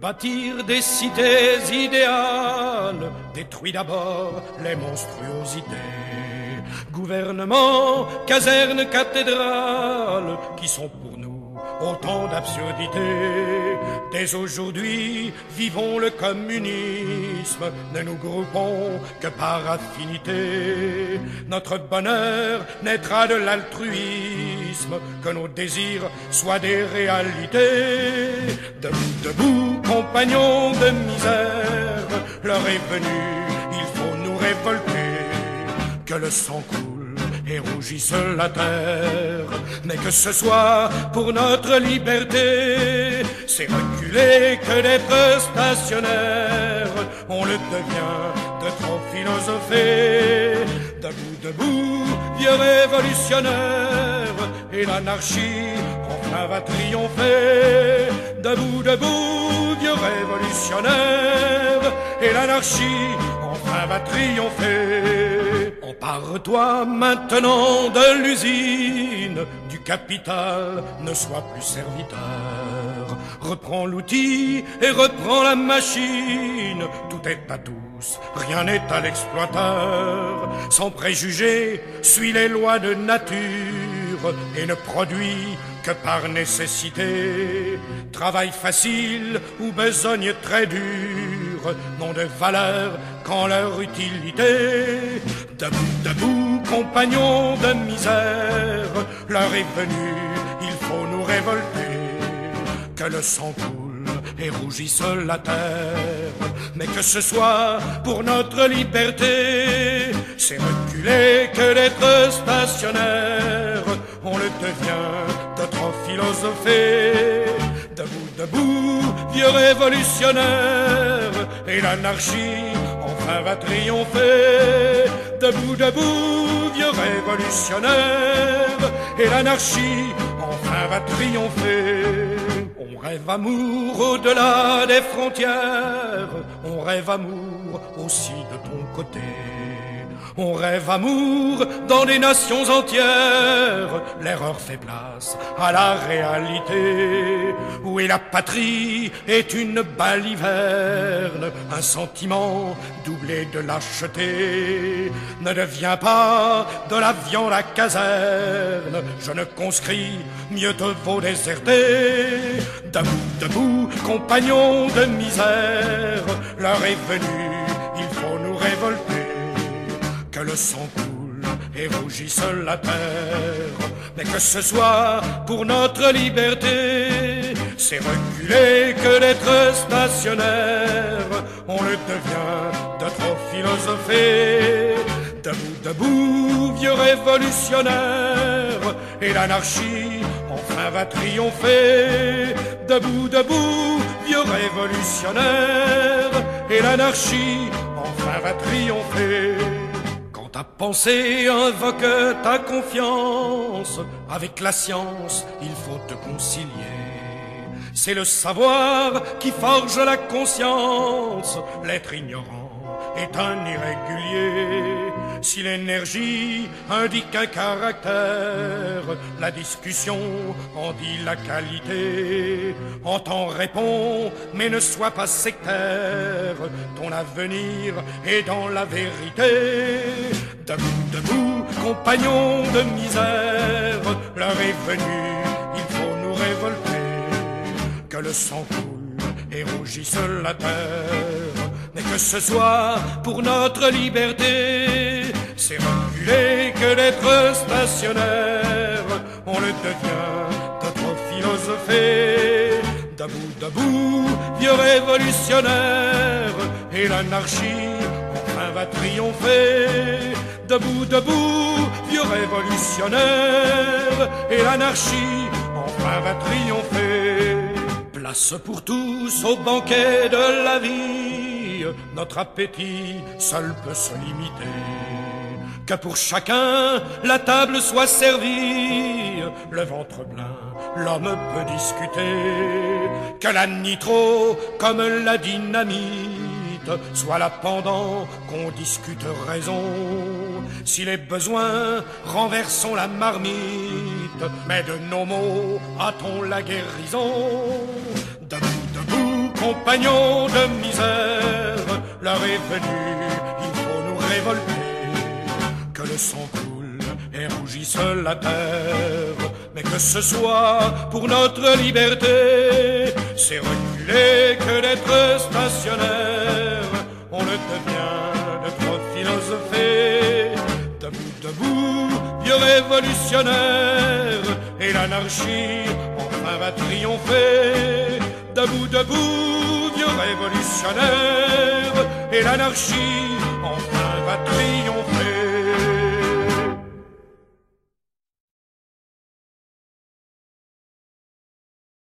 bâtir des cités idéales détruit d'abord les monstruosités. Gouvernement, caserne, cathédrale, qui sont pour nous autant d'absurdités. Dès aujourd'hui, vivons le communisme, ne nous groupons que par affinité. Notre bonheur naîtra de l'altruisme, que nos désirs soient des réalités. Debout, debout, compagnons de misère, l'heure est venue, il faut nous révolter. Que le sang coule et rougisse la terre, mais que ce soit pour notre liberté. C'est reculer que d'être stationnaire, on le devient de trop philosopher. Debout, debout, vieux révolutionnaire, et l'anarchie enfin va triompher. Debout, debout, vieux révolutionnaire, et l'anarchie enfin va triompher. Empare-toi maintenant de l'usine, du capital, ne sois plus serviteur. Reprends l'outil et reprends la machine, tout est à tous, rien n'est à l'exploiteur. Sans préjugés, suis les lois de nature et ne produis que par nécessité. Travail facile ou besogne très dure n'ont de valeur qu'en leur utilité. Debout, debout, compagnons de misère, l'heure est venue, il faut nous révolter. Que le sang coule et rougisse la terre, mais que ce soit pour notre liberté. C'est reculer que d'être stationnaire, on le devient de trop philosopher. Debout, debout, vieux révolutionnaire, et l'anarchie enfin va triompher. Debout, debout, vieux révolutionnaire, et l'anarchie enfin va triompher. On rêve amour au-delà des frontières, on rêve amour aussi de ton côté. On rêve amour dans des nations entières, l'erreur fait place à la réalité. Où est la patrie est une baliverne, un sentiment doublé de lâcheté. Ne deviens pas de la viande à caserne, jeune conscrit, mieux te vaut déserter. Debout, debout, compagnons de misère, l'heure est venue, il faut nous révolter. Que le sang coule et rougisse la terre, mais que ce soit pour notre liberté. C'est reculer que d'être stationnaire, on le devient de trop philosopher. Debout, debout, vieux révolutionnaire, et l'anarchie enfin va triompher. Debout, debout, vieux révolutionnaire, et l'anarchie enfin va triompher. Ta pensée invoque ta confiance, avec la science il faut te concilier. C'est le savoir qui forge la conscience, l'être ignorant est un irrégulier. Si l'énergie indique un caractère, la discussion en dit la qualité. Entends, réponds, mais ne sois pas sectaire, ton avenir est dans la vérité. Debout, debout, compagnons de misère, l'heure est venue, il faut nous révolter. Que le sang coule et rougisse la terre, mais que ce soit pour notre liberté. C'est reculer que d'être stationnaire, on le devient de trop philosopher. Debout, debout, vieux révolutionnaire, et l'anarchie enfin va triompher. Debout, debout, vieux révolutionnaire, et l'anarchie enfin va triompher. Place pour tous au banquet de la vie, notre appétit seul peut se limiter. Que pour chacun la table soit servie, le ventre plein, l'homme peut discuter. Que la nitro, comme la dynamite, soit là pendant qu'on discute raison. Si les besoins, renversons la marmite, mais de nos mots hâtons la guérison. Debout, debout, compagnons de misère, l'heure est venue, il faut nous révolter, que le sang coule et rougisse la terre, mais que ce soit pour notre liberté, c'est reculer que d'être stationnaire, on le devient de trop philosopher, debout, debout, vieux révolutionnaire, et l'anarchie enfin va triompher. Debout, debout, vieux révolutionnaire, et l'anarchie enfin va triompher.